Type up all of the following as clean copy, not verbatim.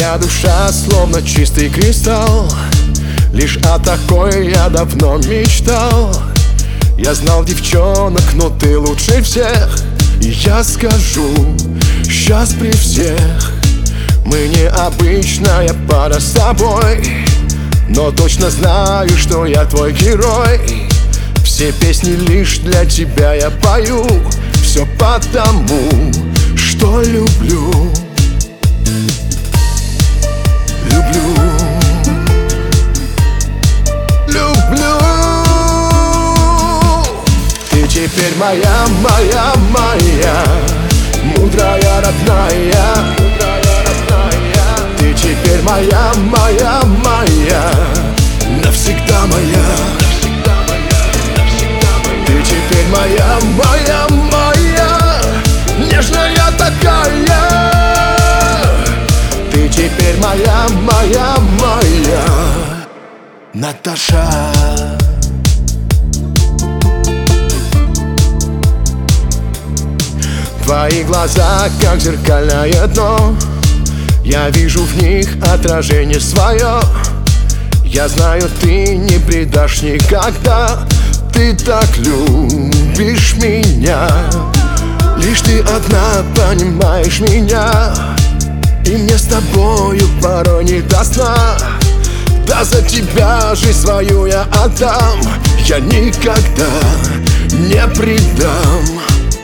Твоя душа словно чистый кристалл, лишь о такой я давно мечтал. Я знал девчонок, но ты лучше всех. И я скажу, сейчас при всех: мы необычная пара с тобой, но точно знаю, что я твой герой. Все песни лишь для тебя я пою, все потому, что люблю. Люблю. Люблю. Ты теперь моя, моя, моя, мудрая, родная. Ты теперь моя, моя, моя, навсегда моя. Ты теперь моя, моя, моя, нежная такая. Ты теперь моя, моя, моя, Наташа. Твои глаза, как зеркальное дно, я вижу в них отражение свое. Я знаю, ты не предашь никогда. Ты так любишь меня, лишь ты одна понимаешь меня. И мне с тобою порой не до сна. Да за тебя жизнь свою я отдам, я никогда не предам.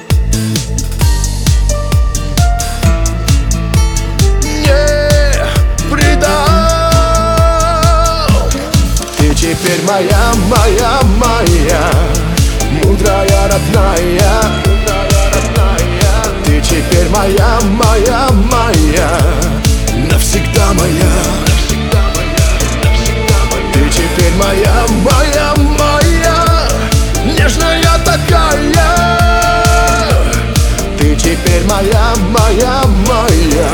Теперь моя, моя, моя, мудрая, родная. Ты теперь моя, моя, моя, навсегда моя. Ты теперь моя, моя, моя, нежная такая. Ты теперь моя, моя, моя.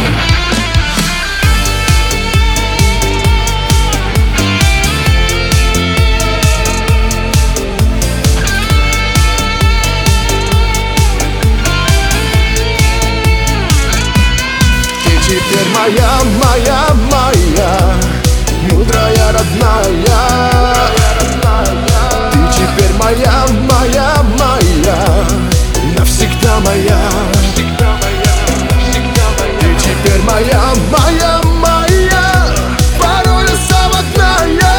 Теперь моя, моя, моя, мудрая, родная. Ты теперь моя, моя, моя, навсегда моя. Ты теперь моя, моя, моя, порой самотная.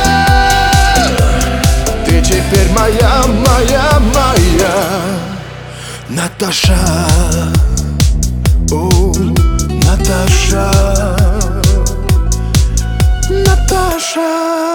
Ты теперь моя, моя, моя, Наташа. Наташа, Наташа.